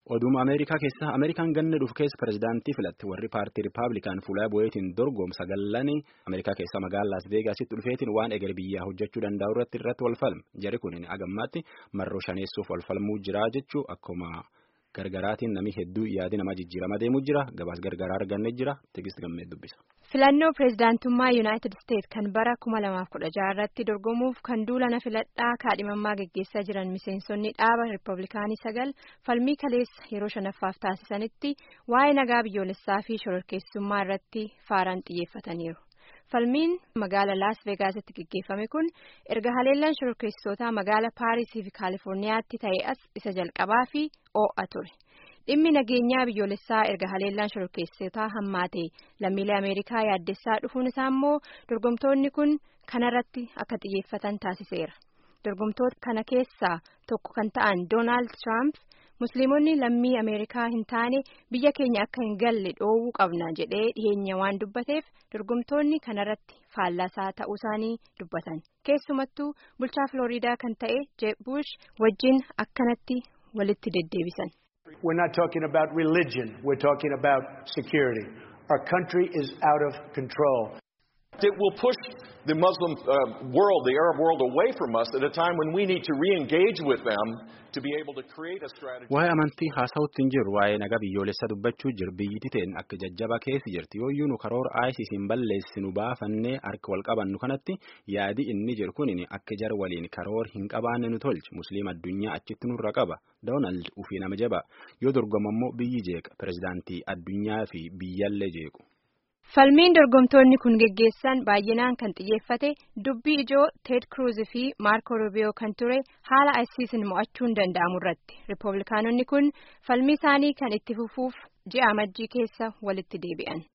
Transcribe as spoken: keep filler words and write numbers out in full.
Oduma Ameerikaa keessa Ameerikaan ganna dhufu keessa pirezidaantii filatte warri paartii Rippaabilikaan fuula bu'eetiin dorgomsa gallanii Ameerikaa keessa magaalaa Las Vegaasitti dhufeetiin waan eger biyyaa hojjechuu danda'u irratti irratti wal falme. Jarri kun agammaatti marroo shaneessuuf wal falmuu jira jechuu akkuma gargaraatiin namni hedduu yaadi nama jijjiirama deemuu jira. Gabaas gargaraa argannee jira. Tigist gammee dubbisa. Filannoo pirezidaantummaa Yuunaayitid Isteetsi kan bara kuma lamaaf kudha jaha irratti dorgomuuf kan duulana filadhaa kaadhimammaa geggeessaa jiran miseensonni dhaaba Riippablikaanii sagal falmii kaleessa yeroo shanaffaaf taasisanitti waa'ee nagaa biyyoolessaa fi shororkeessummaa irratti faaraan xiyyeeffataniiru. Falmiin magaala Las Vegaasitti geggeeffame kun erga haleellaan shororkeessitoota magaala Paarisii fi Kaalifoorniyaatti ta'e as isa jalqabaa fi oo'a ture. Dhimmi nageenyaa biyyoolessaa erga haleellaan shororkeessitoota hammaate lammiilee Ameerikaa yaaddessaa dhufuun isaa immoo dorgomtoonni kun kanarratti akka xiyyeeffatan taasiseera. Dorgomtoota kana keessaa tokko kan ta'an Doonaald Tiraamp Musliimonni lammii Ameerikaa hin taane biyya keenya akka hin galle dhoowwuu qabna jedhee dhiyeenya waan dubbateef dorgomtoonni kanarratti faallasaa ta'uu isaanii dubbatan. Keessumattuu bulchaa Filooriidaa kan ta'e Jeb Bush wajjin akkanatti walitti deddeebisan. We're not talking about religion. We're talking about security. Our country is out of control. It will push the Muslim uh, world, the Arab world, away from us at a time when we need to re-engage with them to be able to create a strategy. Waa'ee amantii haasawutti hin jiru waa'ee nagaa biyyoolessa dubbachuu jiru biyyittii ta'een akka jajjaba keessa jirti yooyyuu nu karoora ISIS hin balleessinu baafannee harka wal qabannu kanatti yaadi inni jiru kunin akka jar waliin karoora hin qabaanne nu tolchi musliima addunyaa achitti nurra qaba Doonaald ufii nama jaba yoo dorgomammoo biyyi jeeqa pirezidaantii addunyaa fi biyyallee jeequ. Falmiin dorgomtoonni kun geggeessan baay'inaan kan xiyyeeffate dubbii ijoo Ted Cruz fi Marco Rubio kan ture haala ISIS'n mo'achuun danda'amu irratti. Riippablikaanonni kun falmii isaanii kan itti fufuuf ji'a amajjii keessa walitti deebi'an.